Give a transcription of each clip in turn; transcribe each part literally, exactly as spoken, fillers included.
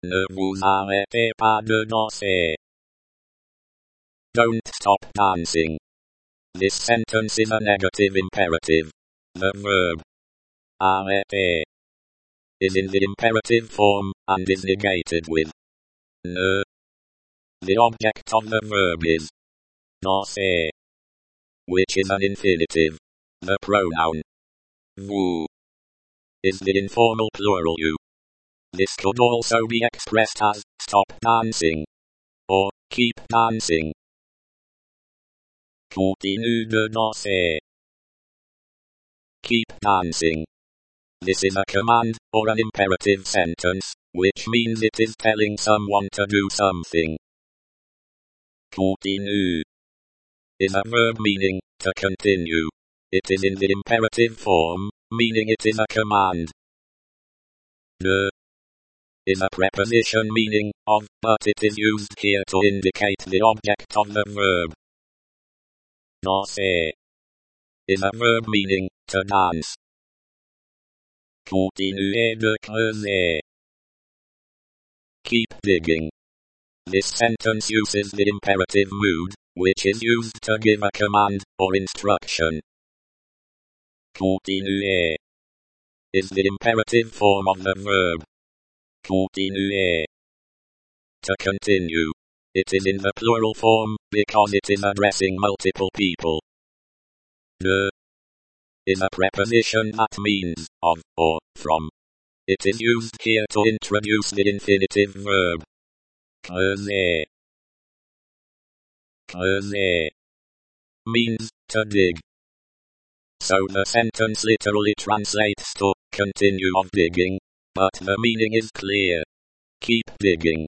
Ne vous arrêtez pas de danser. Don't stop dancing. This sentence is a negative imperative. The verb arrêter is in the imperative form and is negated with ne. The object of the verb is danser, which is an infinitive. The pronoun vous is the informal plural you. This could also be expressed as stop dancing or keep dancing. Continue de danser. Keep dancing. This is a command or an imperative sentence, which means it is telling someone to do something. Continue is a verb meaning to continue. It is in the imperative form, meaning it is a command. De is a preposition meaning of, but it is used here to indicate the object of the verb. Danser is a verb meaning to dance. Continuez de creuser. Keep digging. This sentence uses the imperative mood, which is used to give a command or instruction. Continuer is the imperative form of the verb. Continuer. To continue. It is in the plural form, because it is addressing multiple people. De is a preposition that means of, or from. It is used here to introduce the infinitive verb. Creuser. Creuser means to dig. So the sentence literally translates to continue of digging, but the meaning is clear. Keep digging.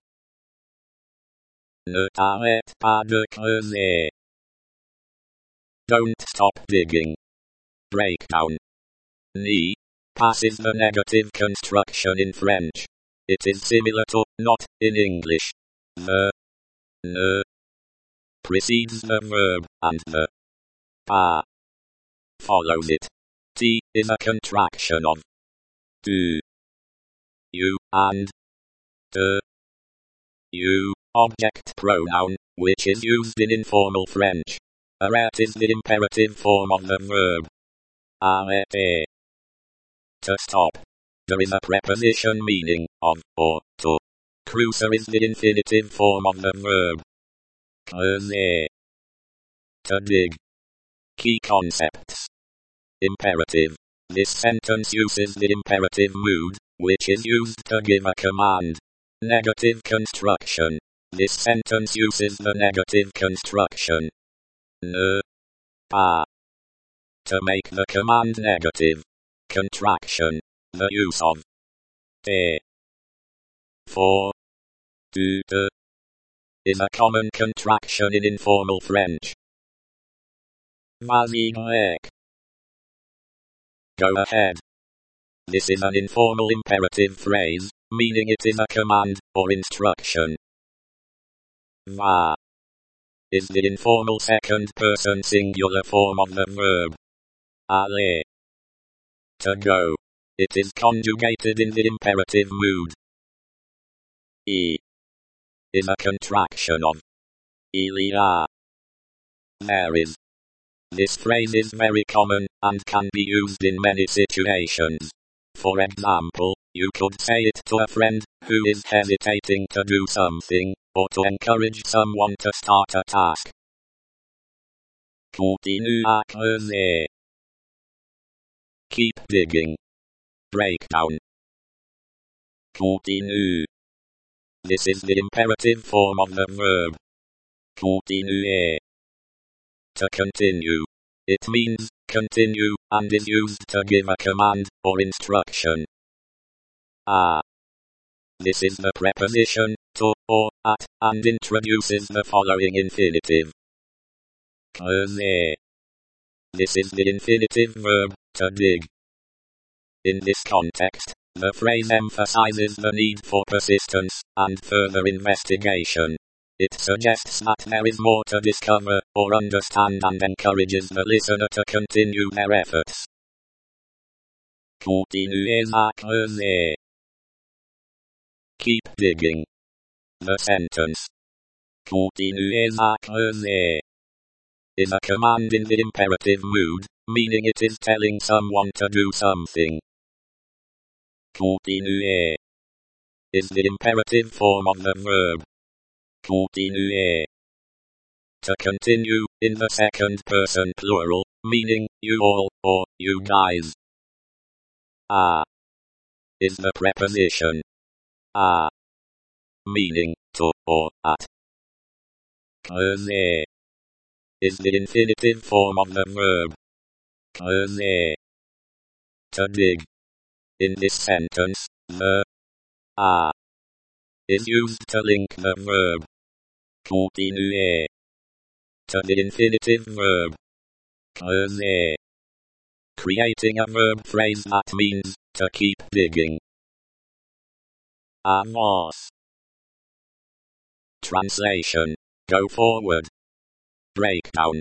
Ne t'arrête pas de creuser. Don't stop digging. Breakdown. Ni passes the negative construction in French. It is similar to not in English. The ne precedes the verb and the pas follows it. T is a contraction of tu, you, and de, you, object pronoun, which is used in informal French. Arrête is the imperative form of the verb. Arrêter. To stop. There is a preposition meaning of, or, to. Creuser is the infinitive form of the verb. Creuser. To dig. Key concepts. Imperative. This sentence uses the imperative mood, which is used to give a command. Negative construction. This sentence uses the negative construction. Ne pas. To make the command negative. Contraction. The use of te for tu te is a common contraction in informal French. Vas-y grec. Go ahead. This is an informal imperative phrase, meaning it is a command or instruction. Va is the informal second-person singular form of the verb. Aller. To go. It is conjugated in the imperative mood. E is a contraction of il y a. There is. This phrase is very common, and can be used in many situations. For example, you could say it to a friend who is hesitating to do something, or to encourage someone to start a task. Continue à creuser. Keep digging. Breakdown. Continue. This is the imperative form of the verb. Continuer. To continue. It means continue, and is used to give a command or instruction. À. This is the preposition to or at, and introduces the following infinitive. Creuser. This is the infinitive verb to dig. In this context, the phrase emphasizes the need for persistence and further investigation. It suggests that there is more to discover or understand and encourages the listener to continue their efforts. Continuez à creuser. Keep digging. The sentence continuez à creuser is a command in the imperative mood, meaning it is telling someone to do something. Continuer is the imperative form of the verb continuer. To continue, in the second person plural, meaning you all, or you guys. À is the preposition à, meaning to or at. Creuser is the infinitive form of the verb creuser. To dig. In this sentence, the à is used to link the verb continuer to the infinitive verb creuser, creating a verb phrase that means to keep digging. Avance. Translation: go forward. Breakdown.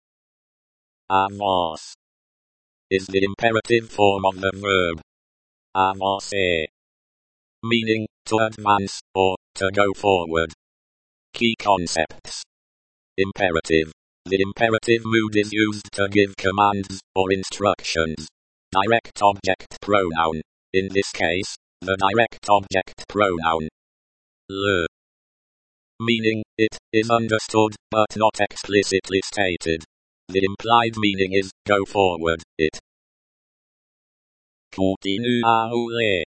Avance is the imperative form of the verb avancer, meaning to advance or to go forward. Key concepts. Imperative. The imperative mood is used to give commands or instructions. Direct object pronoun. In this case, the direct object pronoun le, meaning it is understood but not explicitly stated. The implied meaning is go forward, it. Continue à rouler.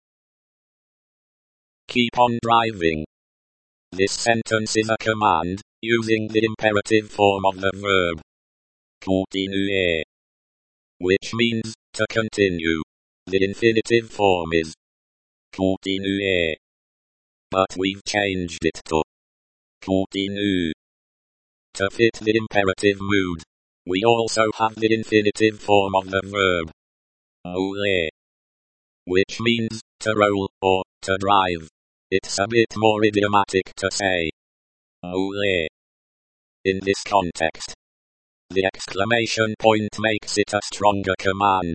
Keep on driving. This sentence is a command, using the imperative form of the verb continuer, which means to continue. The infinitive form is continuer, but we've changed it to continue to fit the imperative mood. We also have the infinitive form of the verb rouler, which means to roll or to drive. It's a bit more idiomatic to say rouler in this context. The exclamation point makes it a stronger command.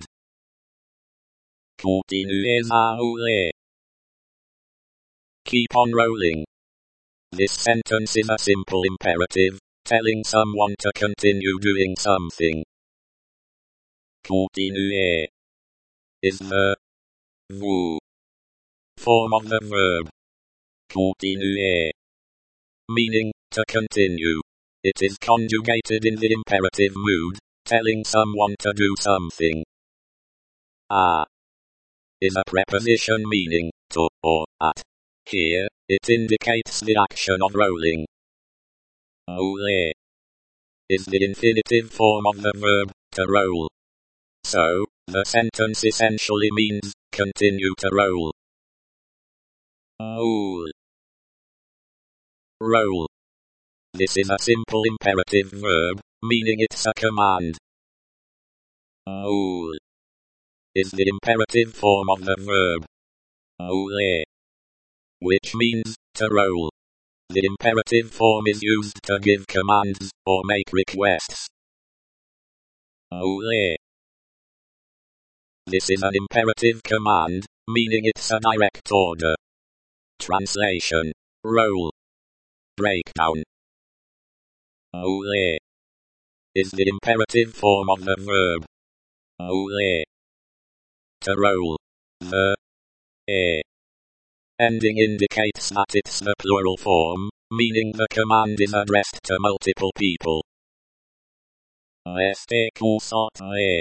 Continuez à rouler. Keep on rolling. This sentence is a simple imperative, telling someone to continue doing something. Continuer is the vous form of the verb continuer, meaning to continue. It is conjugated in the imperative mood, telling someone to do something. À is a preposition meaning to or at. Here, it indicates the action of rolling. Rouler is the infinitive form of the verb to roll. So, the sentence essentially means continue to roll. Roll. Roll. This is a simple imperative verb, meaning it's a command. Roll is the imperative form of the verb rouler, which means to roll. The imperative form is used to give commands or make requests. Rouler. This is an imperative command, meaning it's a direct order. Translation: roll. Breakdown. Rouler is the imperative form of the verb rouler, to roll. The a ending indicates that it's the plural form, meaning the command is addressed to multiple people. Restez concentré.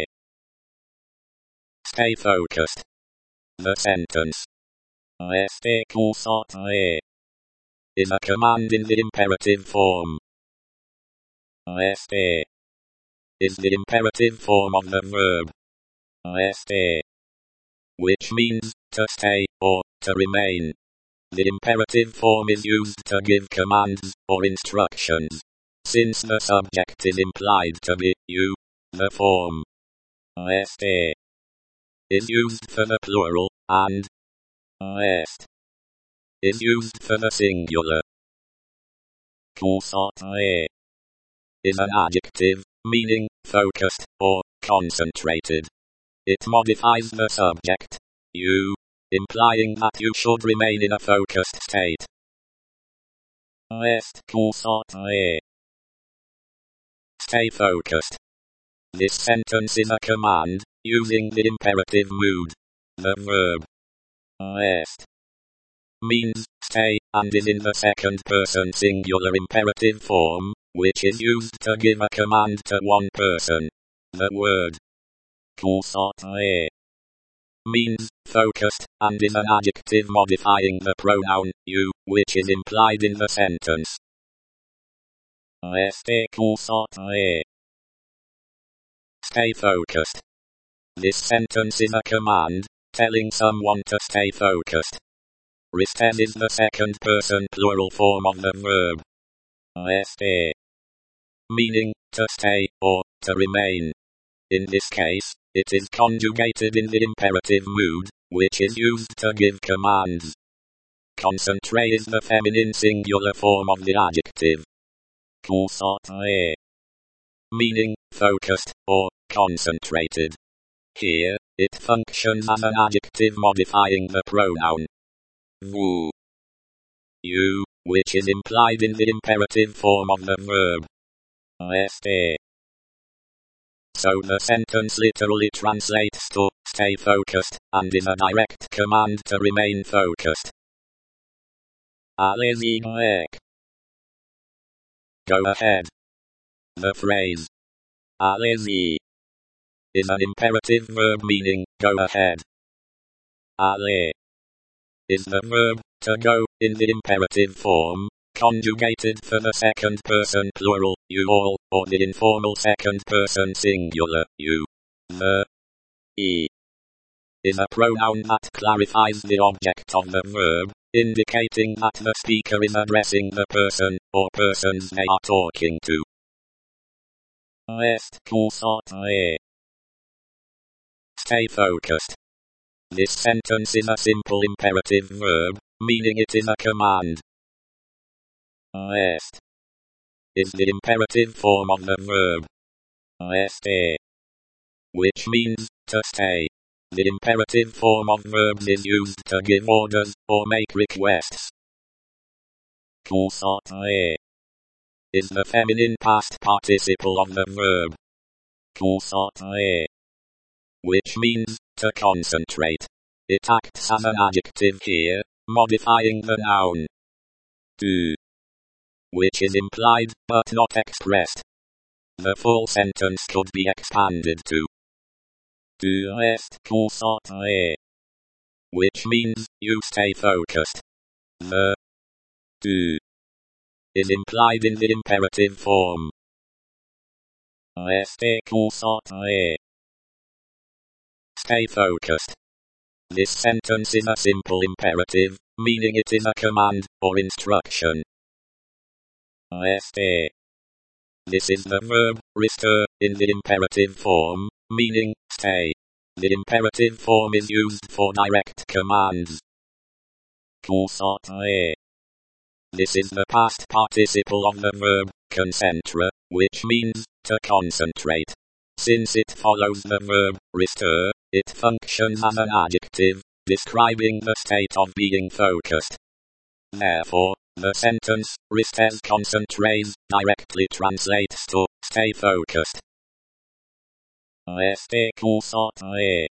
Stay focused. The sentence Restez concentré is a command in the imperative form. Rester is the imperative form of the verb rester, which means to stay or to remain. The imperative form is used to give commands or instructions. Since the subject is implied to be you, the form rester is used for the plural, and reste is used for the singular. Concentré is an adjective, meaning focused or concentrated. It modifies the subject, you, implying that you should remain in a focused state. Reste concentré. Stay focused. This sentence is a command, using the imperative mood. The verb Reste means stay, and is in the second person singular imperative form, which is used to give a command to one person. The word concentré means focused, and is an adjective modifying the pronoun you, which is implied in the sentence. Restez concentré. Stay focused. This sentence is a command, telling someone to stay focused. Restez is the second person plural form of the verb Rester, meaning to stay, or to remain. In this case, it is conjugated in the imperative mood, which is used to give commands. Concentré is the feminine singular form of the adjective concentré, meaning focused, or concentrated. Here, it functions as an adjective modifying the pronoun vous, you, which is implied in the imperative form of the verb rester, so the sentence literally translates to stay focused, and is a direct command to remain focused. allez-y grec, Go ahead. The phrase allez-y is an imperative verb meaning go ahead. aller, Is the verb to go in the imperative form, conjugated for the second person plural, you all, or the informal second person singular, you. The e is a pronoun that clarifies the object of the verb, indicating that the speaker is addressing the person, or persons they are talking to. reste concentré, Stay focused. This sentence is a simple imperative verb, meaning it is a command. reste, Is the imperative form of the verb rester, which means to stay. The imperative form of verbs is used to give orders, or make requests. concentré, Is the feminine past participle of the verb concentré, which means to concentrate. It acts as an adjective here, modifying the noun tu, which is implied, but not expressed. The full sentence could be expanded to tu restes concentré, which means you stay focused. The tu, is implied in the imperative form restez concentré, stay focused. This sentence is a simple imperative, meaning it is a command, or instruction. rester, This is the verb rester in the imperative form, meaning stay. The imperative form is used for direct commands. concentré, This is the past participle of the verb concentre, which means to concentrate. Since it follows the verb rester, it functions as an adjective, describing the state of being focused. Therefore, the sentence restez concentrés directly translates to stay focused. restez concentré,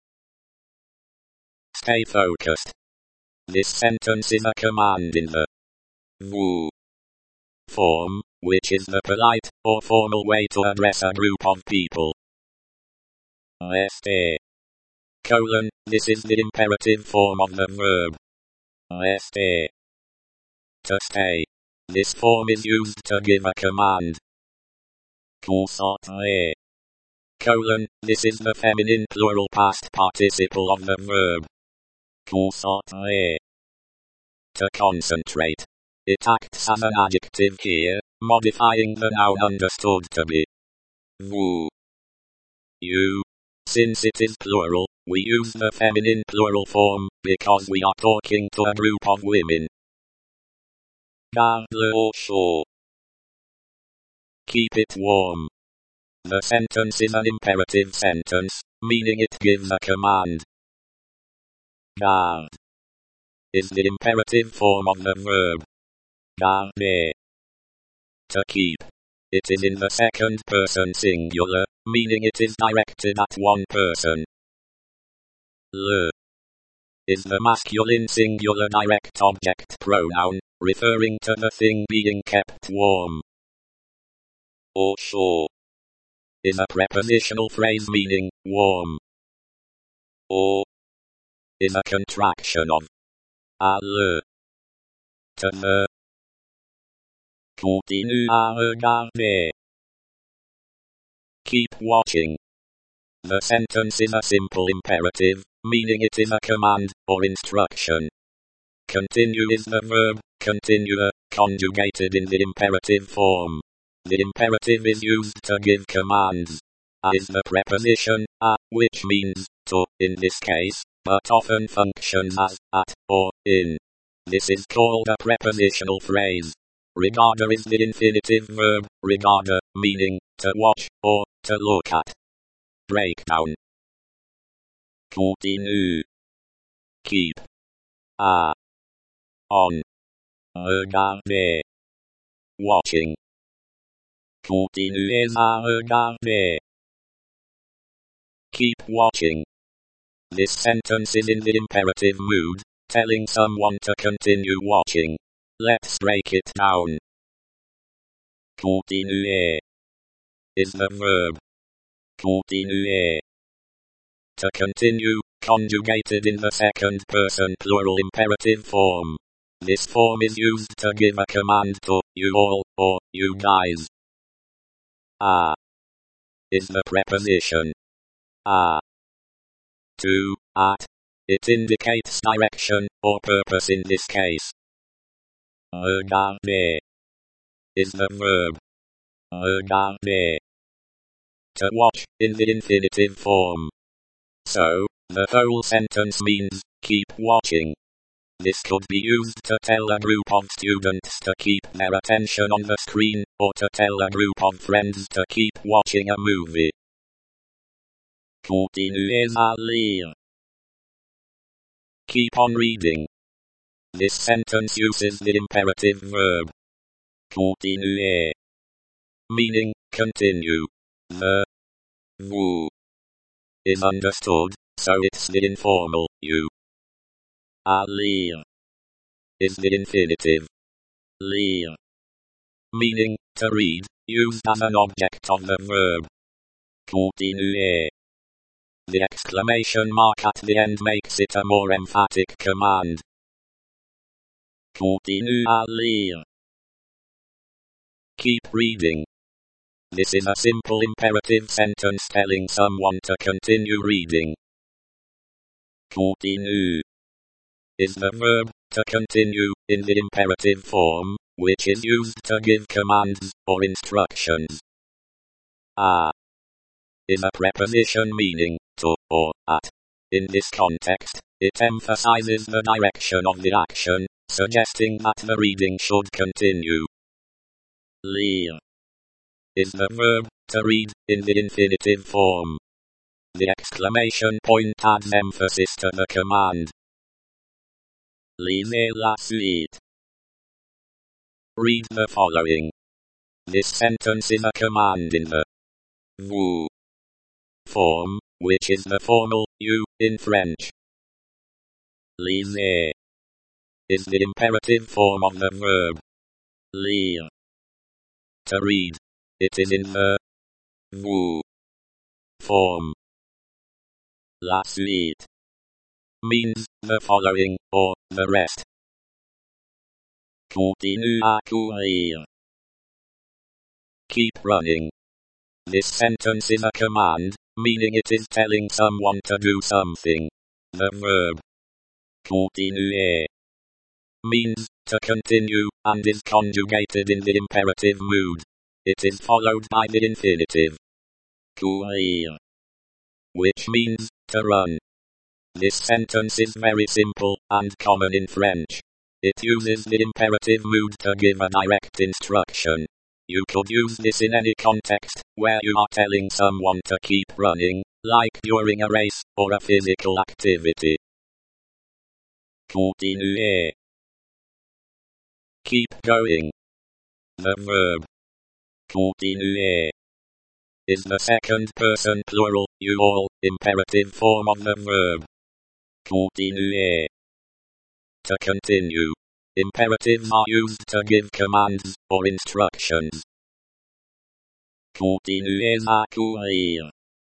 Stay focused. This sentence is a command in the vous form, which is the polite, or formal way to address a group of people. rester, Colon, this is the imperative form of the verb rester, to stay. This form is used to give a command. concentré, Colon, this is the feminine plural past participle of the verb concentré, to concentrate. It acts as an adjective here, modifying the noun understood to be vous, you. Since it is plural, we use the feminine plural form, because we are talking to a group of women. garde-le au chaud, Keep it warm. The sentence is an imperative sentence, meaning it gives a command. garde, is the imperative form of the verb garder. To keep. It is in the second person singular, meaning it is directed at one person. Le is the masculine singular direct object pronoun, referring to the thing being kept warm. Au chaud is a prepositional phrase meaning warm. Au is a contraction of à le. To the. Continue à regarder. Keep watching. The sentence is a simple imperative, meaning it is a command or instruction. Continue is the verb continua, conjugated in the imperative form. The imperative is used to give commands. A is the preposition a, which means to in this case, but often functions as at or in. This is called a prepositional phrase. Regarder is the infinitive verb regarder, meaning to watch or to look at. Breakdown. Continue. Keep. A. On. Regarder. Watching. Continuez à regarder. Keep watching. This sentence is in the imperative mood, telling someone to continue watching. Let's break it down. Continuer is the verb continuer. To continue, conjugated in the second person plural imperative form. This form is used to give a command to you all or you guys. A is the preposition a. To, at. It indicates direction or purpose in this case. Regarder is the verb regarder. To watch in the infinitive form. So, the whole sentence means keep watching. This could be used to tell a group of students to keep their attention on the screen, or to tell a group of friends to keep watching a movie. Continuez à lire. Keep on reading. This sentence uses the imperative verb continuer, meaning continue. The vous is understood, so it's the informal you. À lire is the infinitive lire, meaning to read, used as an object of the verb continuer. The exclamation mark at the end makes it a more emphatic command. Continue à lire. Keep reading. This is a simple imperative sentence telling someone to continue reading. Continue is the verb to continue in the imperative form, which is used to give commands or instructions. A is a preposition meaning to or at. In this context, it emphasizes the direction of the action, suggesting that the reading should continue. Lire is the verb to read in the infinitive form. The exclamation point adds emphasis to the command. Lisez la suite. Read the following. This sentence is a command in the vous form, which is the formal you in French. Lisez is the imperative form of the verb lire. To read. It is in the vous form. La suite means the following or the rest. Continue à courir. Keep running. This sentence is a command, meaning it is telling someone to do something. The verb continuer means to continue and is conjugated in the imperative mood. It is followed by the infinitive courir, which means to run. This sentence is very simple and common in French. It uses the imperative mood to give a direct instruction. You could use this in any context where you are telling someone to keep running, like during a race or a physical activity. Continuer. Keep going. The verb Continuer. is the second person plural, you all, imperative form of the verb Continuer. to continue. Imperatives are used to give commands or instructions. Continuez à courir.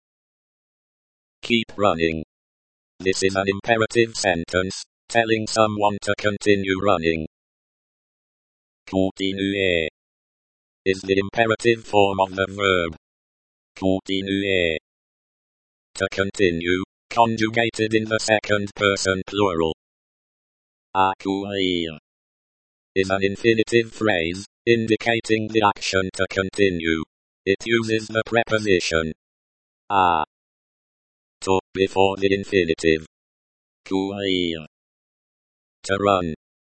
Keep running. This is an imperative sentence, telling someone to continue running. Continuer. Is the imperative form of the verb Continuer. to continue, conjugated in the second person plural. À courir. Is an infinitive phrase, indicating the action to continue. It uses the preposition à to before the infinitive. Courir. To run.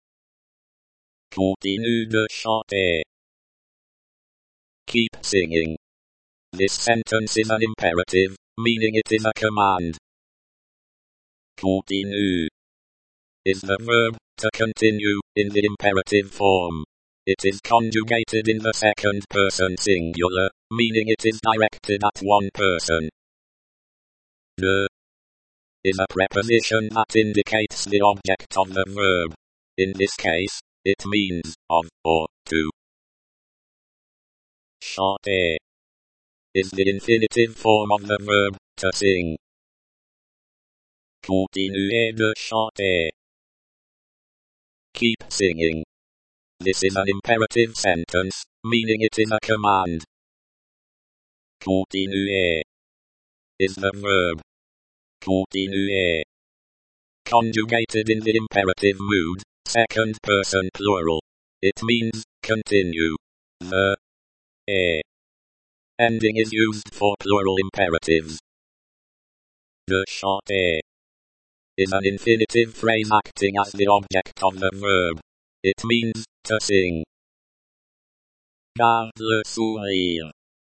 Continue de chanter. Keep singing. This sentence is an imperative, meaning it is a command. Continue. Is the verb to continue in the imperative form. It is conjugated in the second person singular, meaning it is directed at one person. De is a preposition that indicates the object of the verb. In this case, it means of or to. Chanter. Is the infinitive form of the verb to sing. Continuez de chanter. Keep singing. This is an imperative sentence, meaning it is a command. Continuer. Is the verb Continuer. conjugated in the imperative mood, second person plural. It means continue. The Et. ending is used for plural imperatives. De chanter. Is an infinitive phrase acting as the object of the verb. It means to sing. Garde le sourire.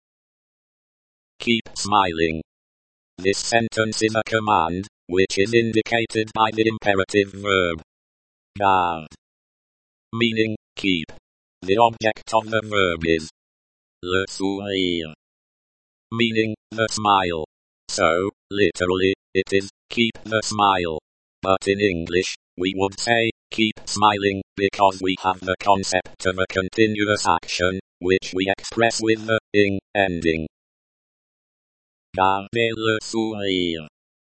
Keep smiling. This sentence is a command, which is indicated by the imperative verb Garde. meaning keep. The object of the verb is Le sourire. meaning the smile. So, literally, it is keep the smile. But in English, we would say keep smiling because we have the concept of a continuous action, which we express with the ing ending. Gardez le sourire.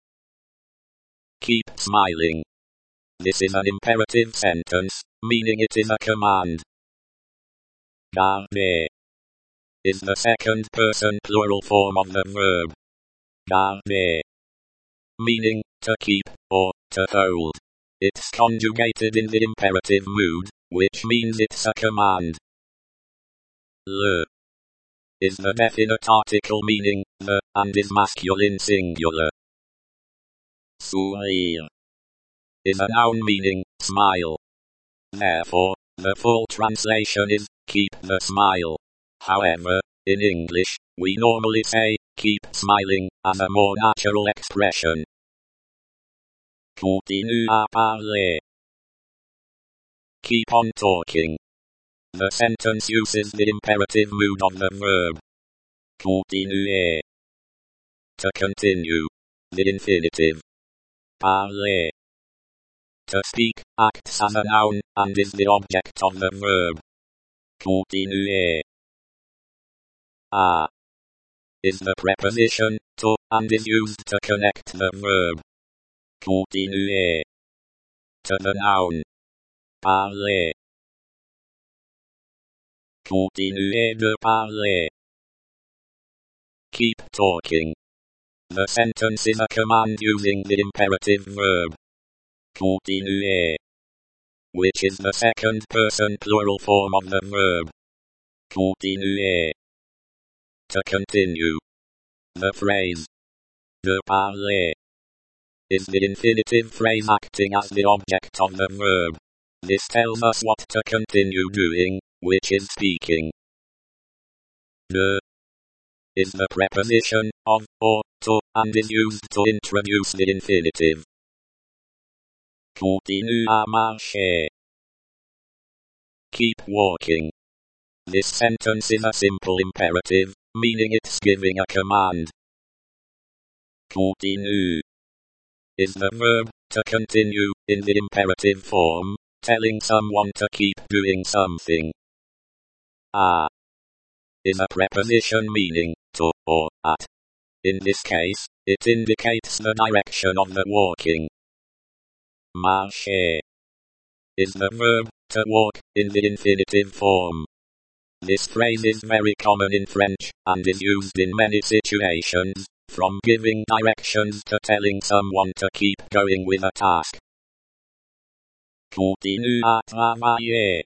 Keep smiling. This is an imperative sentence, meaning it is a command. Gardez is the second person plural form of the verb Gardez. meaning to keep or to hold. It's conjugated in the imperative mood, which means it's a command. Le is the definite article meaning the and is masculine singular. Sourire is a noun meaning smile. Therefore, the full translation is keep the smile. However, in English, we normally say keep smiling as a more natural expression. Continue à parler. Keep on talking. The sentence uses the imperative mood of the verb Continuer. to continue. The infinitive Parler. to speak acts as a noun and is the object of the verb Continuer. à is the preposition to and is used to connect the verb Continuer. to the noun Parler. Continuez de parler. Keep talking. The sentence is a command using the imperative verb Continuer. which is the second person plural form of the verb Continuer. to continue. The phrase De parler. is the infinitive phrase acting as the object of the verb. This tells us what to continue doing, which is speaking. De is the preposition of or to and is used to introduce the infinitive. Continue à marcher. Keep walking. This sentence is a simple imperative, meaning it's giving a command. Continue is the verb to continue in the imperative form, telling someone to keep doing something. À is a preposition meaning to or at. In this case, it indicates the direction of the walking. Marcher is the verb to walk in the infinitive form. This phrase is very common in French and is used in many situations, from giving directions to telling someone to keep going with a task. Continue à travailler.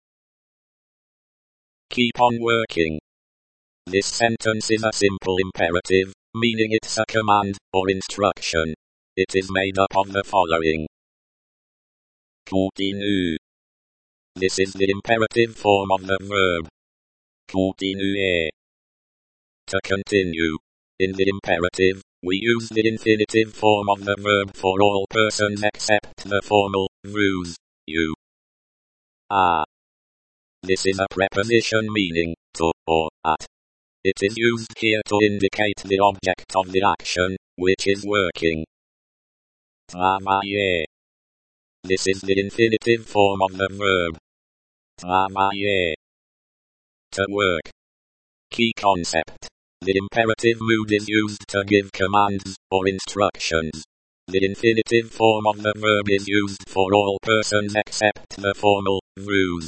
Keep on working. This sentence is a simple imperative, meaning it's a command or instruction. It is made up of the following. Continue. This is the imperative form of the verb. Continuer. To continue. In the imperative, we use the infinitive form of the verb for all persons except the formal, vous, you. À. This is a preposition meaning to or at. It is used here to indicate the object of the action, which is working. Travailler. This is the infinitive form of the verb. Travailler. To work. Key concept. The imperative mood is used to give commands or instructions. The infinitive form of the verb is used for all persons except the formal, vous.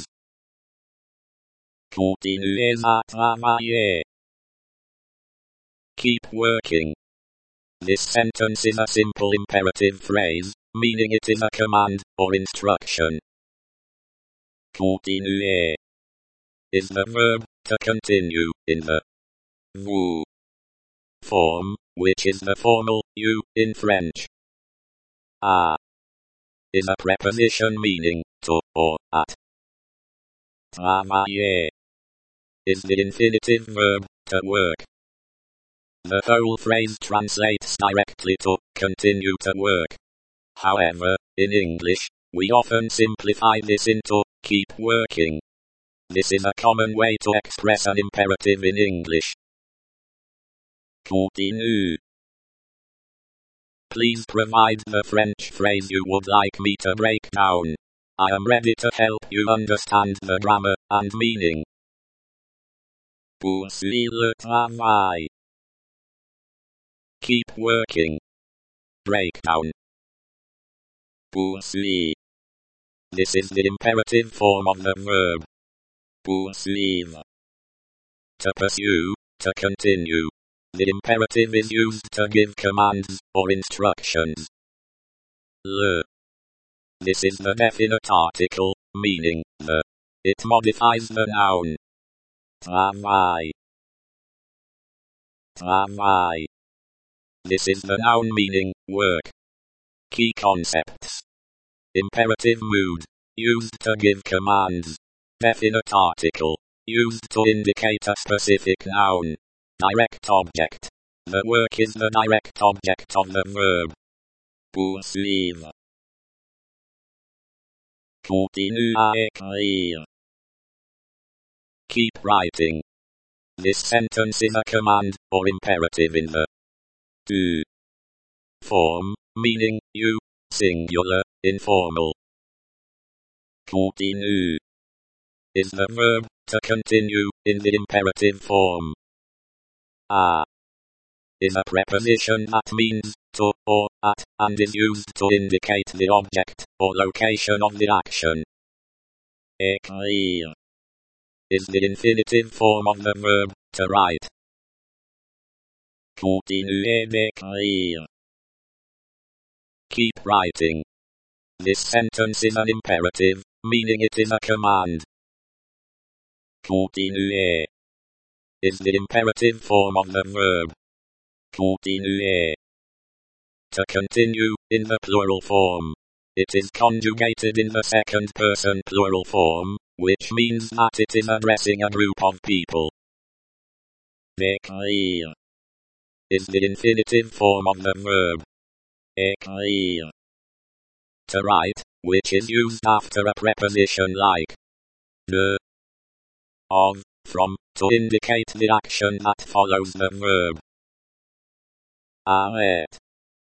Continuez à travailler. Keep working. This sentence is a simple imperative phrase, meaning it is a command or instruction. Continuer is the verb to continue in the vous form, which is the formal you in French. À is a preposition meaning to or at. Travailler is the infinitive verb to work. The whole phrase translates directly to continue to work. However, in English, we often simplify this into keep working. This is a common way to express an imperative in English. Continue. Please provide the French phrase you would like me to break down. I am ready to help you understand the grammar and meaning. Poursuis le travail. Keep working. Breakdown. Poursuis. This is the imperative form of the verb. Poursuivre. To pursue, to continue. The imperative is used to give commands or instructions. Le. This is the definite article, meaning the. It modifies the noun. Travail. Travail. This is the noun meaning work. Key concepts. Imperative mood, used to give commands. Definite article, used to indicate a specific noun. Direct object. The work is the direct object of the verb. Poursuivre. Continue à écrire. Keep writing. This sentence is a command or imperative in the tu form, meaning you, singular, informal. Continue is the verb to continue in the imperative form. À is a preposition that means to or at and is used to indicate the object or location of the action. Écrire is the infinitive form of the verb to write. Continuez d'écrire. Keep writing. This sentence is an imperative, meaning it is a command. Continuer is the imperative form of the verb. Continuer. To continue, in the plural form. It is conjugated in the second person plural form, which means that it is addressing a group of people. D'écrire is the infinitive form of the verb. Écrire. to write, which is used after a preposition like the, of, from, to indicate the action that follows the verb. Arrête.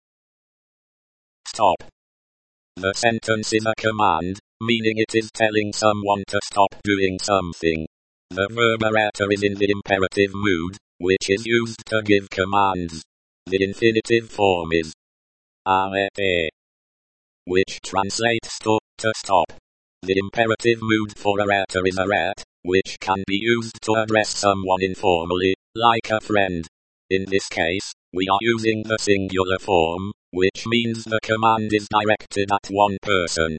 Stop. The sentence is a command, meaning it is telling someone to stop doing something. The verb arrêter is in the imperative mood, which is used to give commands. The infinitive form is arrêter, which translates to, to stop. The imperative mood for arrêter is arrête, which can be used to address someone informally, like a friend. In this case, we are using the singular form, which means the command is directed at one person.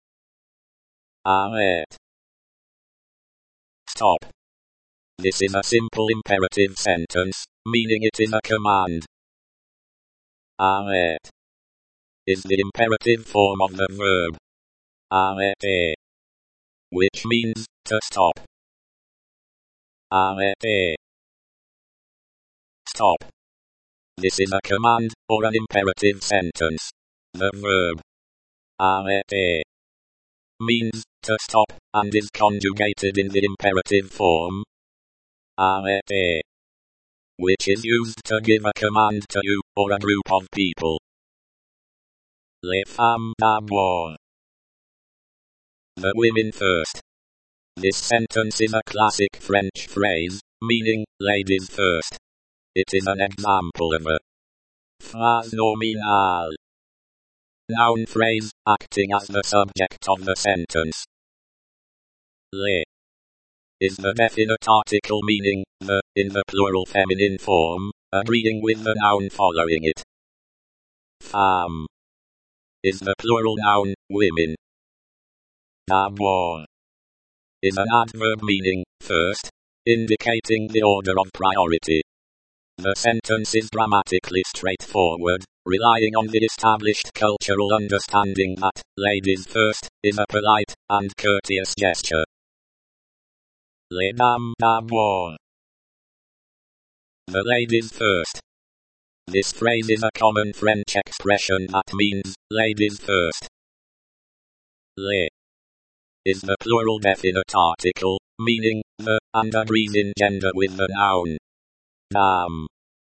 Arrête. Stop. This is a simple imperative sentence, meaning it is a command. Arrête is the imperative form of the verb arrêter, which means to stop. Arrêter. Stop. This is a command, or an imperative sentence. The verb arrêter means to stop, and is conjugated in the imperative form arrêter, which is used to give a command to you, or a group of people. Les femmes d'abord. The women first. This sentence is a classic French phrase, meaning, ladies first. It is an example of a phrase nominale, noun phrase, acting as the subject of the sentence. Les is the definite article meaning the, in the plural feminine form, agreeing with the noun following it. Femme is the plural noun, women. D'abord is an adverb meaning first, indicating the order of priority. The sentence is grammatically straightforward, relying on the established cultural understanding that ladies first is a polite and courteous gesture. Les dames d'abord. The ladies first. This phrase is a common French expression that means ladies first. Les is the plural definite article, meaning the, and agrees in gender with the noun. Dame.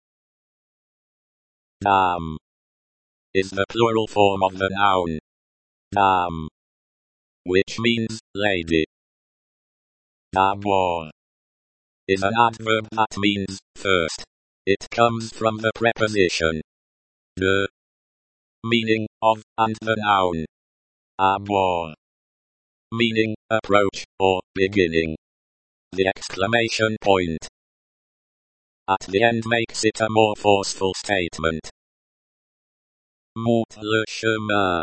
Dame is the plural form of the noun dame, which means lady. D'abord is an adverb that means first. It comes from the preposition de, meaning of, and the noun abord, meaning approach or beginning. The exclamation point at the end makes it a more forceful statement. Montre le chemin.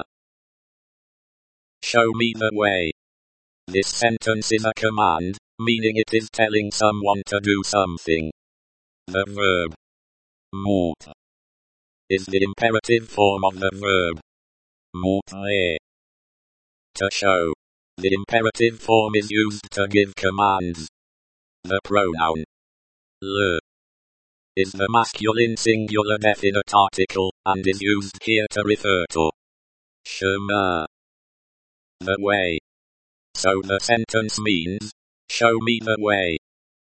Show me the way. This sentence is a command, meaning it is telling someone to do something. The verb montre is the imperative form of the verb montrer, to show. The imperative form is used to give commands. The pronoun le is the masculine singular definite article, and is used here to refer to chemin, the way. So the sentence means, show me the way.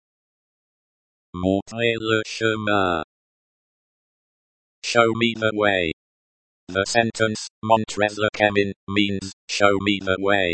Montrez le chemin. Show me the way. The sentence, montrez le chemin, means, show me the way.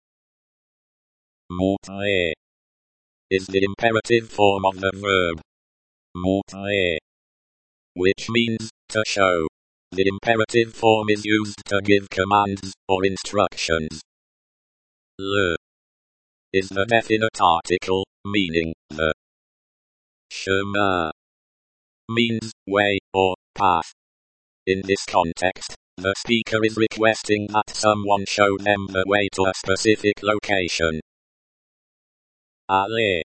Montrer is the imperative form of the verb montrer, which means to show. The imperative form is used to give commands or instructions. Le is the definite article, meaning the. Chemin means way or path. In this context, the speaker is requesting that someone show them the way to a specific location. Aller.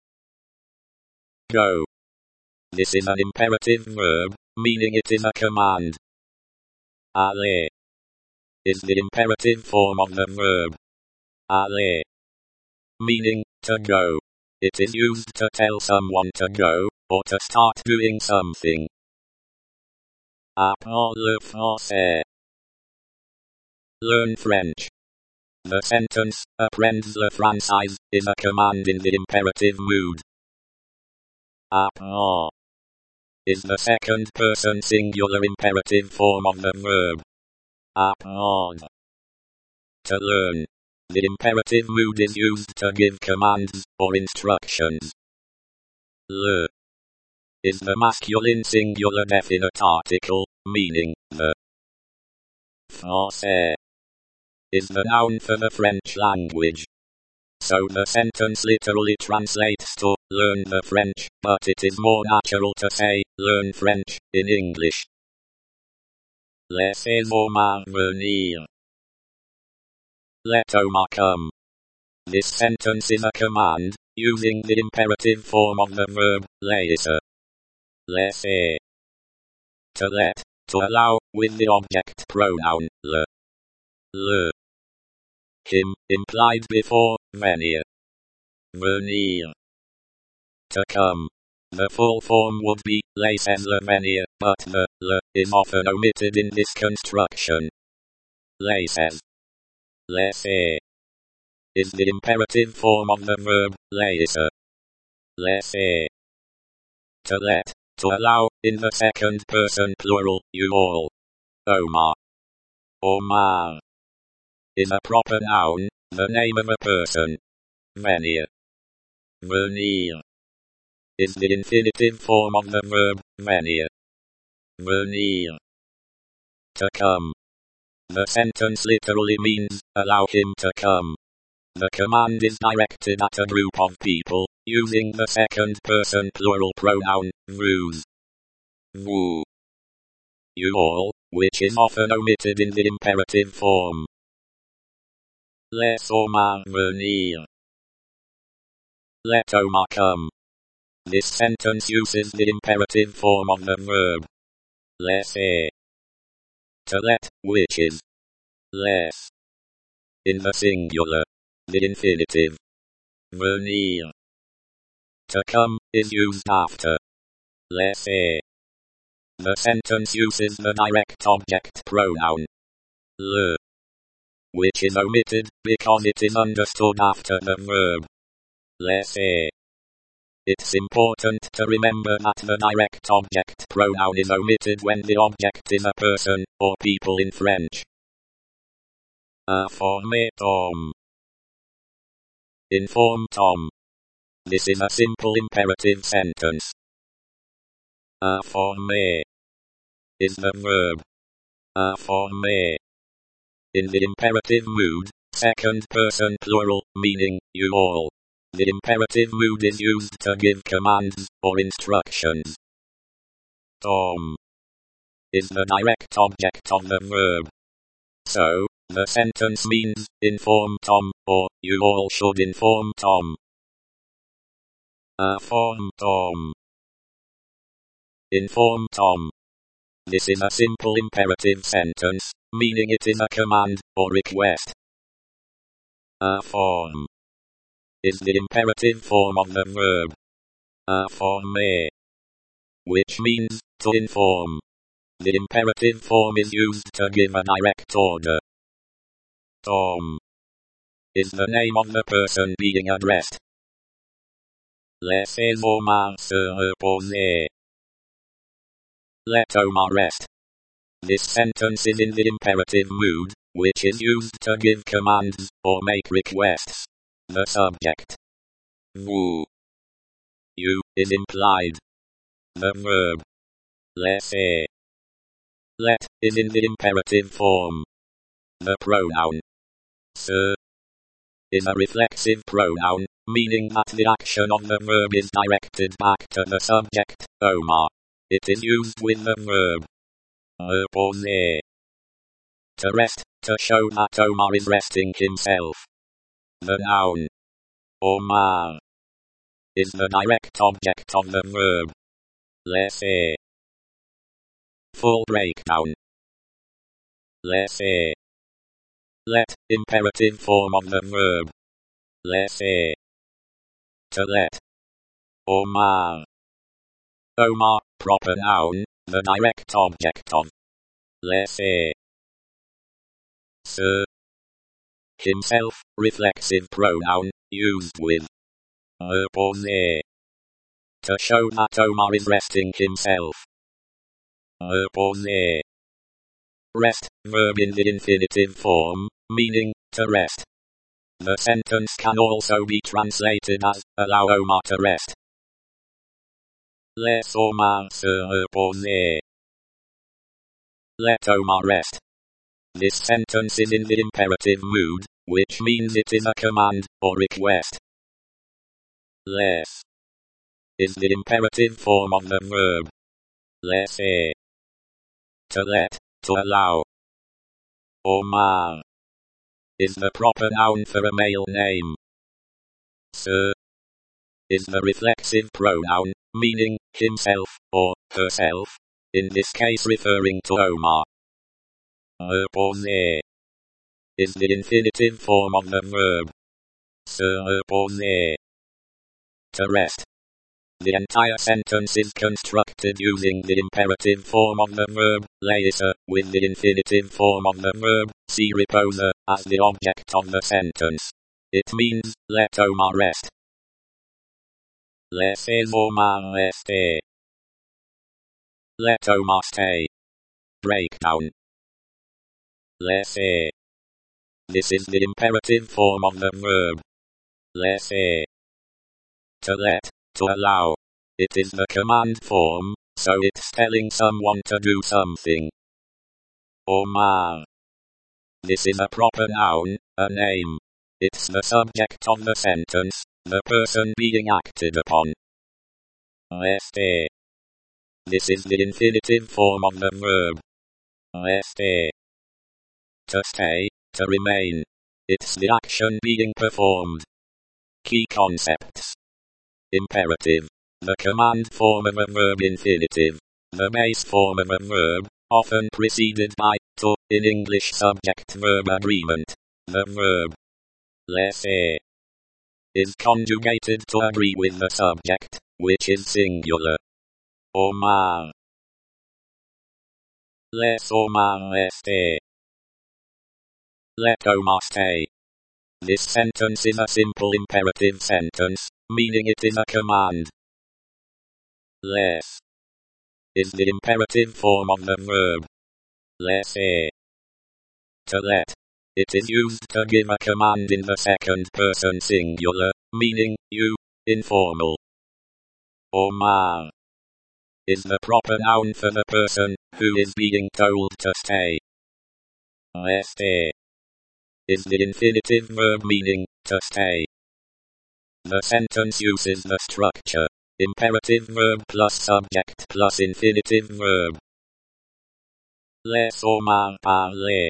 Go. This is an imperative verb, meaning it is a command. Aller is the imperative form of the verb aller, meaning to go. It is used to tell someone to go, or to start doing something. Apprends le français. Learn French. The sentence, apprends le français, is a command in the imperative mood. Apprends is the second person singular imperative form of the verb. apprendre. To learn. The imperative mood is used to give commands or instructions. Le is the masculine singular definite article, meaning the. Français is the noun for the French language. So the sentence literally translates to, learn the French, but it is more natural to say, learn French, in English. Laissez Omar venir. Let Omar come. This sentence is a command, using the imperative form of the verb, laisser. Laissez. To let, to allow, with the object pronoun, le. Le. Him, implied before, venir. Venir. To come. The full form would be, laissez le venir, but the, le, is often omitted in this construction. Laissez. Laissez is the imperative form of the verb, laisser. Laissez. To let, to allow, in the second person plural, you all. Omar. Omar is a proper noun, the name of a person. Venir. Venir is the infinitive form of the verb, venir. Venir. To come. The sentence literally means, allow him to come. The command is directed at a group of people, using the second person plural pronoun, vous. Vous. You all, which is often omitted in the imperative form. Laisse Omar venir. Let Omar come. This sentence uses the imperative form of the verb. Laissez. To let, which is Laisse. in the singular. The infinitive. Venir. To come, is used after. Laissez. The sentence uses the direct object pronoun. Le. Which is omitted, because it is understood after the verb. Laissez. It's important to remember that the direct object pronoun is omitted when the object is a person, or people in French. Informer Tom. Inform Tom. This is a simple imperative sentence. Informer is the verb. Informer in the imperative mood, second person plural, meaning, you all. The imperative mood is used to give commands, or instructions. Tom is the direct object of the verb. So, the sentence means, inform Tom, or, you all should inform Tom. Inform Tom. Inform Tom. This is a simple imperative sentence, meaning it is a command, or request. Inform is the imperative form of the verb. Informer, which means, to inform. The imperative form is used to give a direct order. Tom is the name of the person being addressed. Laissez Omar se reposer. Let Omar rest. This sentence is in the imperative mood, which is used to give commands, or make requests. The subject, vous, you, is implied. The verb, laissez, let, is in the imperative form. The pronoun, se, is a reflexive pronoun, meaning that the action of the verb is directed back to the subject, Omar. It is used with the verb, reposer, to rest, to show that Omar is resting himself. The noun, Omar, is the direct object of the verb. Laissez. Full breakdown. Laissez. Let, imperative form of the verb. Laissez. To let. Omar. Omar, proper noun, the direct object of. Laissez. sir. Himself, reflexive pronoun, used with repose, to show that Omar is resting himself. Repose. Rest, verb in the infinitive form, meaning, to rest. The sentence can also be translated as, allow Omar to rest. Laisse Omar se reposer. Let Omar rest. This sentence is in the imperative mood, which means it is a command, or request. Laisse is the imperative form of the verb. Laisser. To let, to allow. Omar is the proper noun for a male name. Se is the reflexive pronoun, meaning, himself, or herself, in this case referring to Omar. Reposer is the infinitive form of the verb. Se reposer. To rest. The entire sentence is constructed using the imperative form of the verb, laisser, with the infinitive form of the verb, se reposer, as the object of the sentence. It means, let Omar rest. Laissez Omar rester. Let Omar stay. Breakdown. Laisser. This is the imperative form of the verb. Laisser. To let, to allow. It is the command form, so it's telling someone to do something. Omar. This is a proper noun, a name. It's the subject of the sentence, the person being acted upon. Rester. This is the infinitive form of the verb. Rester. To stay, to remain. It's the action being performed. Key concepts. Imperative. The command form of a verb infinitive. The base form of a verb, often preceded by to, in English subject-verb agreement. The verb laisser is conjugated to agree with the subject, which is singular. Omar. Laisse Omar rester. Let Omar stay. This sentence is a simple imperative sentence, meaning it is a command. Laisse is the imperative form of the verb. Laisser. To let. It is used to give a command in the second person singular, meaning, you, informal. Omar is the proper noun for the person who is being told to stay. Rester is the infinitive verb meaning, to stay. The sentence uses the structure, imperative verb plus subject plus infinitive verb. Laisse Omar parler.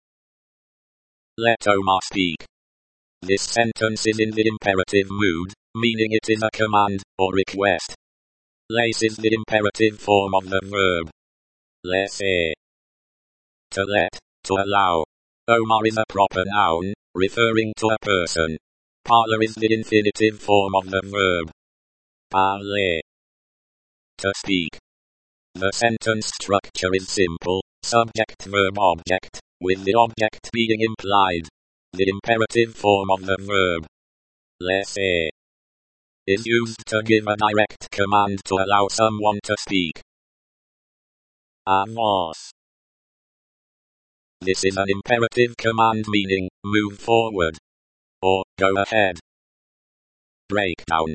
Let Omar speak. This sentence is in the imperative mood, meaning it is a command, or request. Laisse is the imperative form of the verb. Laisser. To let, to allow. Omar is a proper noun, referring to a person. Parler is the infinitive form of the verb. Parler. To speak. The sentence structure is simple, subject-verb-object, with the object being implied. The imperative form of the verb laisser is used to give a direct command to allow someone to speak. Avance. This is an imperative command meaning, move forward, or go ahead. Breakdown.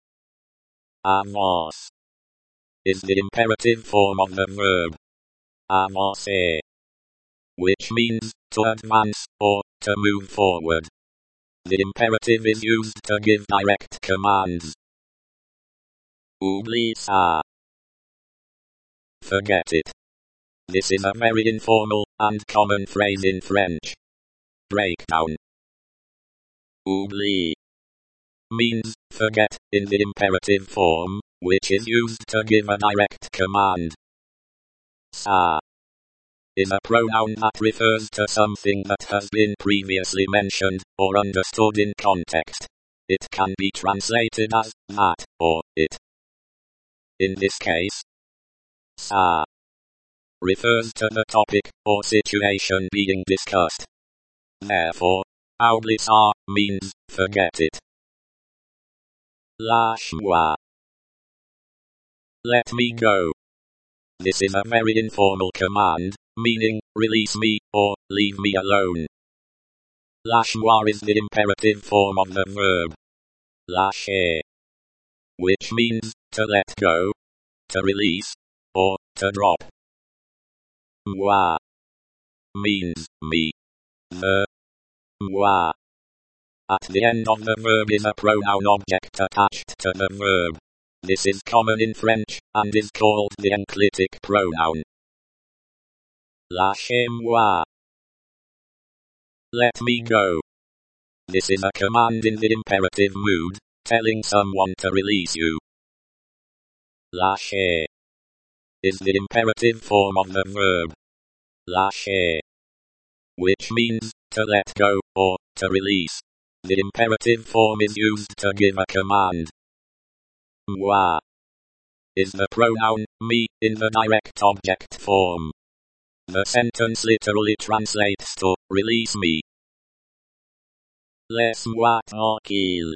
Avance is the imperative form of the verb avancer, which means, to advance, or, to move forward. The imperative is used to give direct commands. Oublie ça. Forget it. This is a very informal, and common phrase in French. Breakdown. Oublie means, forget, in the imperative form, which is used to give a direct command. Ça is a pronoun that refers to something that has been previously mentioned, or understood in context. It can be translated as, that, or, it. In this case, ça refers to the topic, or situation being discussed. Therefore, oublie ça means forget it. Lâche-moi. Let me go. This is a very informal command, meaning, release me, or, leave me alone. Lâche-moi is the imperative form of the verb lâcher, which means, to let go, to release, or, to drop. Moi means, me. The moi at the end of the verb is a pronoun object attached to the verb. This is common in French, and is called the enclitic pronoun. Lâchez-moi. Let me go. This is a command in the imperative mood, telling someone to release you. Lâcher is the imperative form of the verb lâcher, which means, to let go, or, to release. The imperative form is used to give a command. Moi is the pronoun, me, in the direct object form. The sentence literally translates to, release me. Laisse-moi tranquille.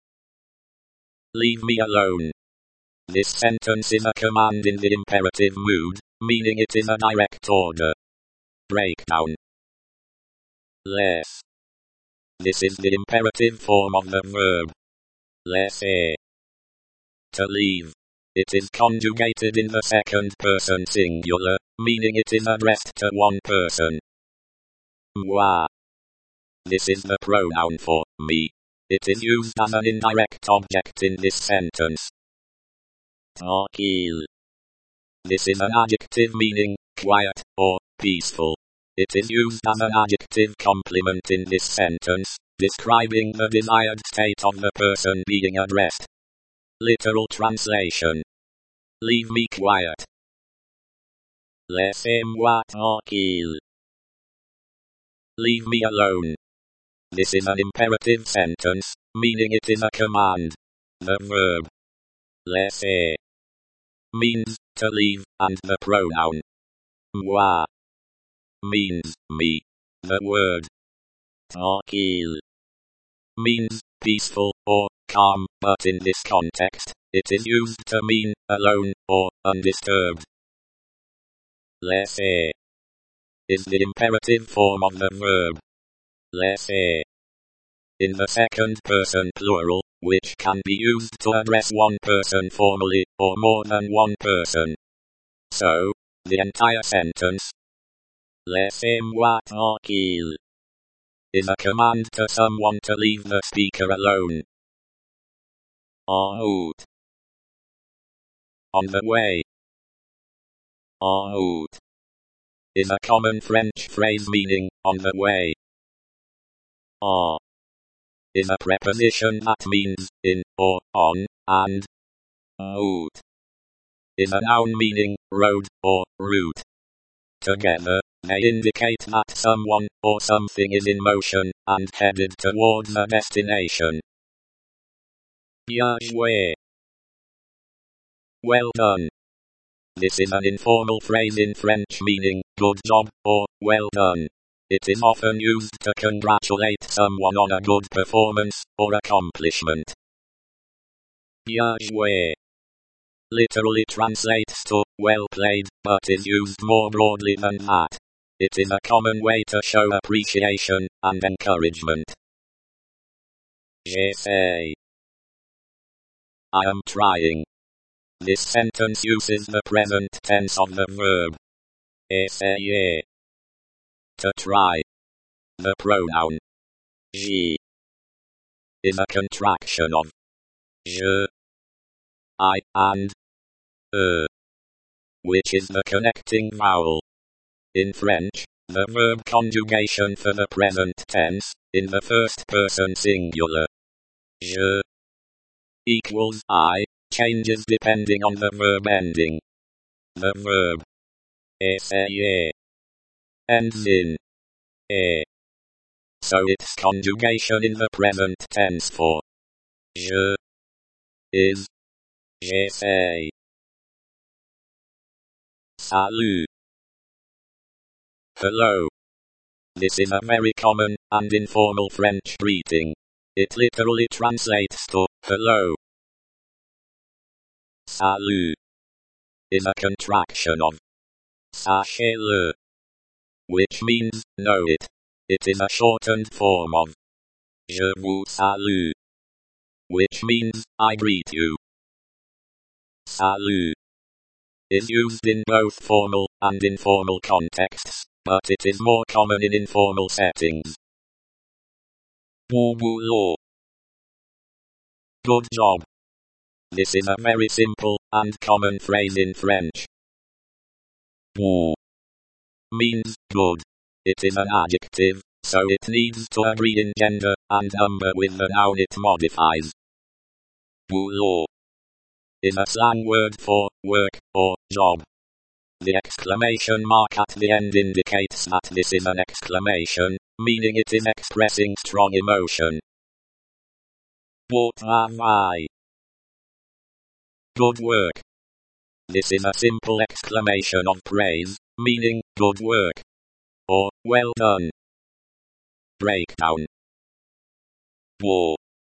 Leave me alone. This sentence is a command in the imperative mood, meaning it is a direct order. Breakdown. Laisse. This is the imperative form of the verb laisser, to leave. It is conjugated in the second person singular, meaning it is addressed to one person. Moi. This is the pronoun for me. It is used as an indirect object in this sentence. Tranquille. This is an adjective meaning quiet or peaceful. It is used as an adjective complement in this sentence, describing the desired state of the person being addressed. Literal translation. Leave me quiet. Laissez-moi tranquille. Leave me alone. This is an imperative sentence, meaning it is a command. The verb laisser means to leave, and the pronoun moi means me. The word tranquille means peaceful or calm, but in this context, it is used to mean alone or undisturbed. Laisser is the imperative form of the verb laisser in the second person plural, which can be used to address one person formally, or more than one person. So, the entire sentence laissez-moi tranquille is a command to someone to leave the speaker alone. En route. On the way. En route is a common French phrase meaning, on the way. En is a preposition that means, in, or, on, and route is a noun meaning, road, or route. Together, they indicate that someone, or something is in motion, and headed towards a destination. Bien joué. Well done. This is an informal phrase in French meaning, good job, or, well done. It is often used to congratulate someone on a good performance, or accomplishment. Bien joué literally translates to, well played, but is used more broadly than that. It is a common way to show appreciation and encouragement. J'essaie. I am trying. This sentence uses the present tense of the verb essayer, to try. The pronoun je is a contraction of je, I, and e, which is the connecting vowel. In French, the verb conjugation for the present tense, in the first person singular, je equals I, changes depending on the verb ending. The verb essayer ends in e, so its conjugation in the present tense for je is j'essaie. Salut. Hello. This is a very common and informal French greeting. It literally translates to hello. Salut is a contraction of sachez-le, which means know it. It is a shortened form of je vous salue, which means I greet you. Salut is used in both formal and informal contexts, but it is more common in informal settings. Bon boulot. Good job. This is a very simple and common phrase in French. Bon means good. It is an adjective, so it needs to agree in gender and number with the noun it modifies. Boulot is a slang word for work or job. The exclamation mark at the end indicates that this is an exclamation, meaning it is expressing strong emotion. Bon travail. Good work. This is a simple exclamation of praise, meaning good work or well done. Breakdown. Beau.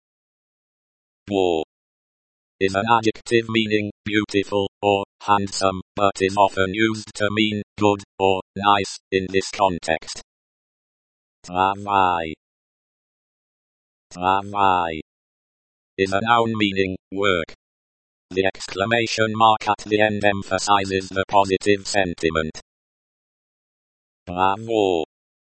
Beau is an adjective meaning beautiful or handsome, but is often used to mean good or nice in this context. Travail. Travail is a noun meaning work. The exclamation mark at the end emphasizes the positive sentiment. Bravo.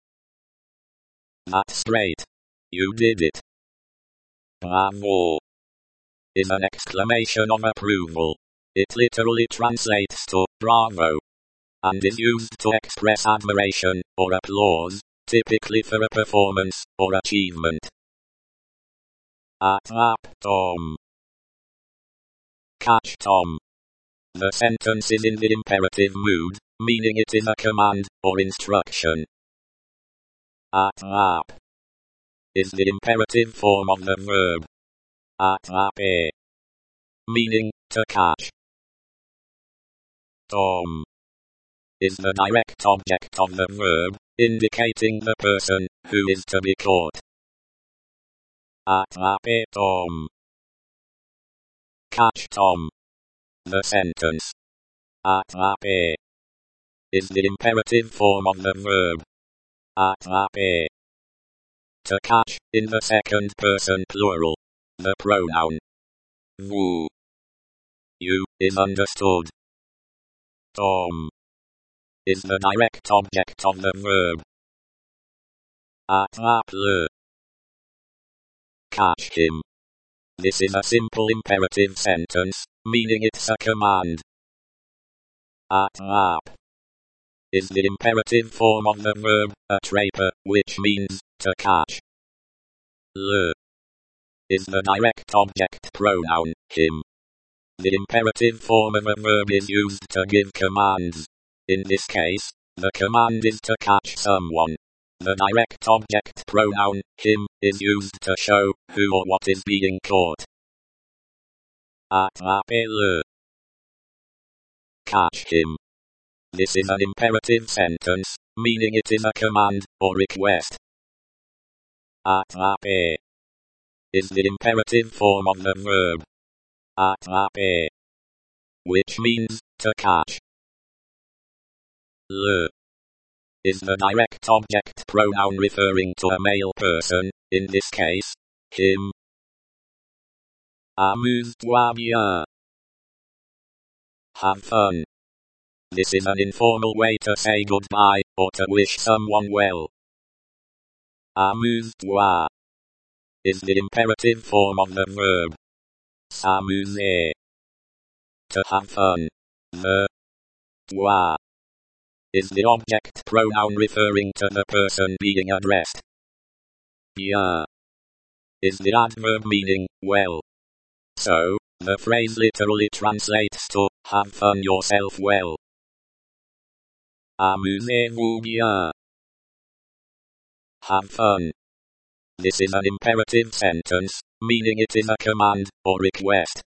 That's great. You did it. Bravo is an exclamation of approval. It literally translates to bravo and is used to express admiration or applause, typically for a performance or achievement. Attrape Tom. Catch Tom. The sentence is in the imperative mood, meaning it is a command or instruction. Attrape is the imperative form of the verb attraper, meaning to catch. Tom is the direct object of the verb, indicating the person who is to be caught. Attraper Tom. Catch Tom. The sentence attraper is the imperative form of the verb attraper. To catch in the second person plural. The pronoun vous, you, is understood. Tom is the direct object of the verb attrape-le. Catch him. This is a simple imperative sentence, meaning it's a command. Attrape is the imperative form of the verb attraper, which means to catch. Le is the direct object pronoun him. The imperative form of a verb is used to give commands. In this case, the command is to catch someone. The direct object pronoun him is used to show who or what is being caught. Attrapez-le. Catch him. This is an imperative sentence, meaning it is a command or request. Attraper is the imperative form of the verb attraper, which means to catch. Le is the direct object pronoun referring to a male person, in this case, him. Amuse-toi bien. Have fun. This is an informal way to say goodbye, or to wish someone well. Amuse-toi is the imperative form of the verb s'amuser, to have fun. The toi is the object pronoun referring to the person being addressed. Bien is the adverb meaning well. So, the phrase literally translates to have fun yourself well. Amusez-vous bien. Have fun. This is an imperative sentence, meaning it is a command or request.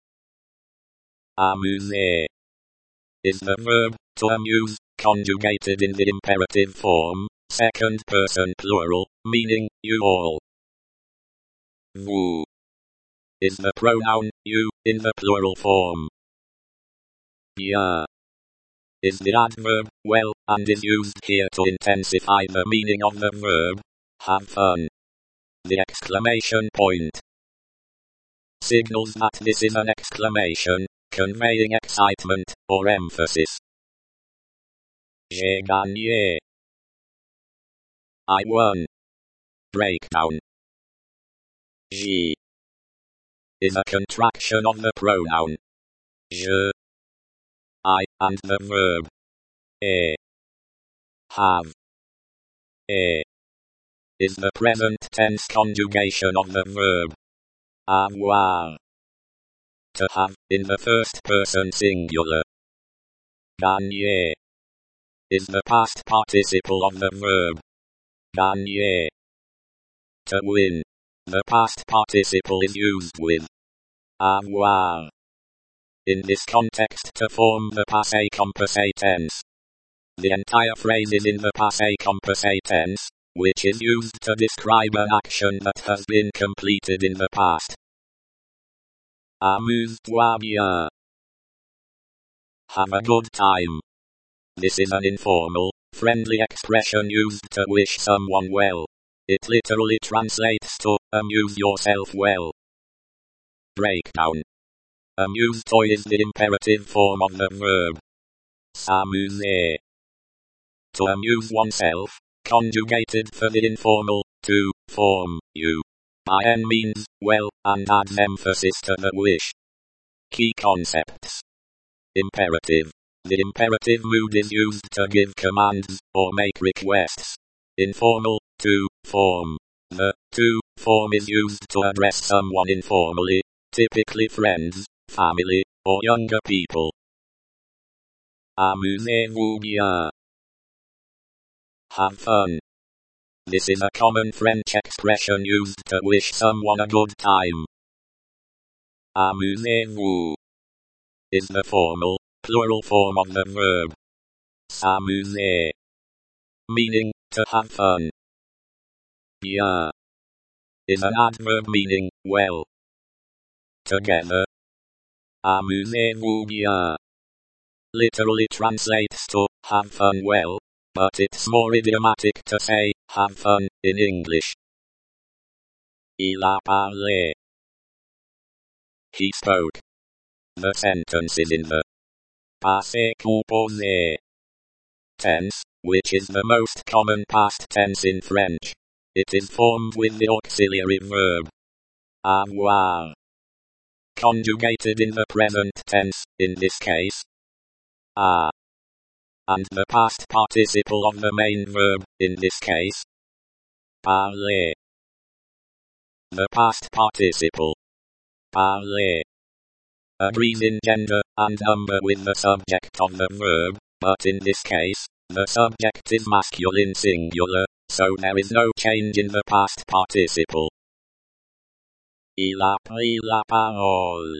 Amuser is the verb to amuse, conjugated in the imperative form, second person plural, meaning you all. Vous is the pronoun you in the plural form. Bien is the adverb well and is used here to intensify the meaning of the verb have fun. The exclamation point signals that this is an exclamation, conveying excitement or emphasis. J'ai gagné. I won. Breakdown. J is a contraction of the pronoun je, I, and the verb e. Have. E is the present tense conjugation of the verb avoir. To have in the first person singular. Gagner is the past participle of the verb gagner. To win, the past participle is used with avoir. In this context to form the passé composé tense. The entire phrase is in the passé composé tense, which is used to describe an action that has been completed in the past. Amuse-toi bien. Have a good time. This is an informal, friendly expression used to wish someone well. It literally translates to amuse yourself well. Breakdown. Amuse-toi is the imperative form of the verb s'amuser. To amuse oneself, conjugated for the informal, to, form, you. Bien means, well, and adds emphasis to the wish. Key concepts. Imperative. The imperative mood is used to give commands, or make requests. Informal, to, form. The, to, form is used to address someone informally, typically friends, family, or younger people. Amusez-vous bien. Have fun. This is a common French expression used to wish someone a good time. Amusez-vous is the formal, plural form of the verb s'amuser, meaning to have fun. Bien is an adverb meaning well. Together. Amusez-vous bien literally translates to have fun well, but it's more idiomatic to say have fun in English. Il a parlé. He spoke. The sentence is in the passé composé tense, which is the most common past tense in French. It is formed with the auxiliary verb avoir, conjugated in the present tense, in this case, a, and the past participle of the main verb, in this case, parler. The past participle, parler, agrees in gender and number with the subject of the verb, but in this case, the subject is masculine singular, so there is no change in the past participle. Il a pris la parole.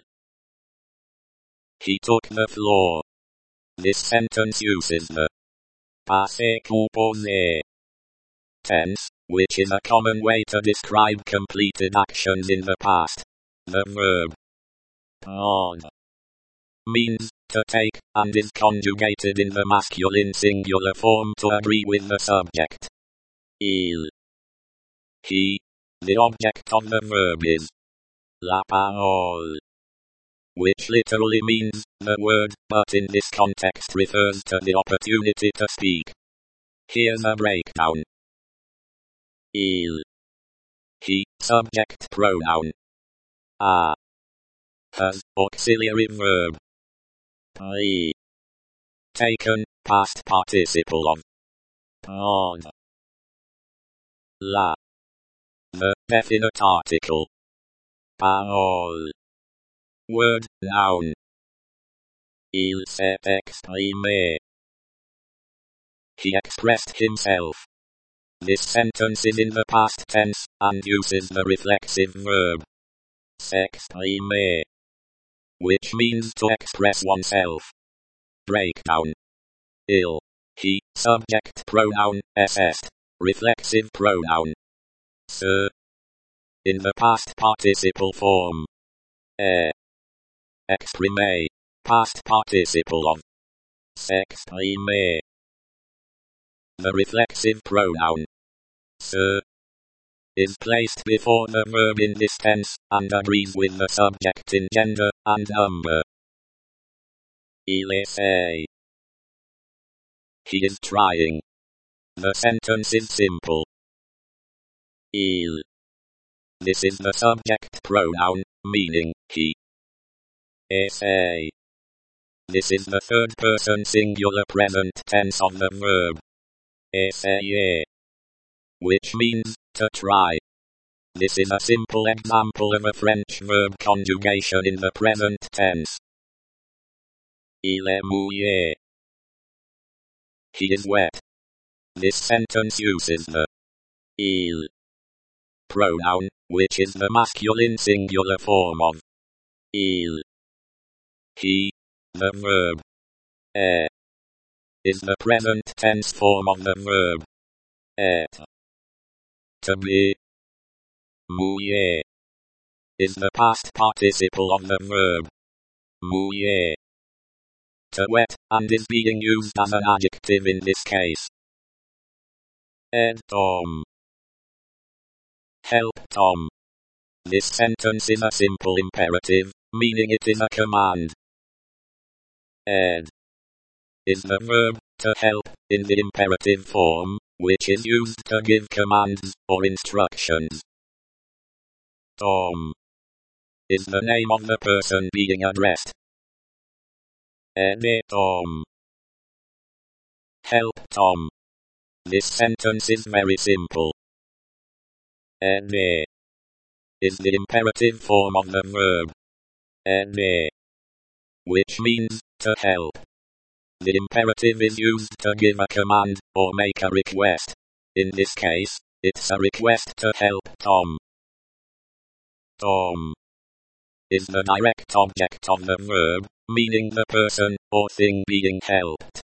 He took the floor. This sentence uses the passé composé tense, which is a common way to describe completed actions in the past. The verb prendre means to take, and is conjugated in the masculine singular form to agree with the subject. Il, he, the object of the verb is la parole, which literally means the word, but in this context refers to the opportunity to speak. Here's a breakdown. Il, he, subject pronoun. A, has auxiliary verb. Pris, taken, past participle of prendre. La, the definite article. Parole, word, noun. Il s'est exprimé. He expressed himself. This sentence is in the past tense, and uses the reflexive verb s'exprimer, which means to express oneself. Breakdown. Il, he, subject pronoun, est. Reflexive pronoun. Sir. In the past participle form. E. Exprime. Past participle of. S'exprime. The reflexive pronoun. Sir. Is placed before the verb in this tense, and agrees with the subject in gender and number. Il essaie. He is trying. The sentence is simple. Il. This is the subject pronoun, meaning he. Essaie. This is the third person singular present tense of the verb. Essayer. Which means, to try. This is a simple example of a French verb conjugation in the present tense. Il est mouillé. He is wet. This sentence uses the il pronoun, which is the masculine singular form of il. He, the verb, est, is the present tense form of the verb être. To be. Mouillé is the past participle of the verb mouiller. To wet, and is being used as an adjective in this case. Aide Tom. Help Tom. This sentence is a simple imperative, meaning it is a command. Aide is the verb, to help, in the imperative form, which is used to give commands, or instructions. Tom is the name of the person being addressed. Aide Tom. Help Tom. This sentence is very simple. Aider is the imperative form of the verb aider, which means, to help. The imperative is used to give a command, or make a request. In this case, it's a request to help Tom. Tom is the direct object of the verb, meaning the person, or thing being helped.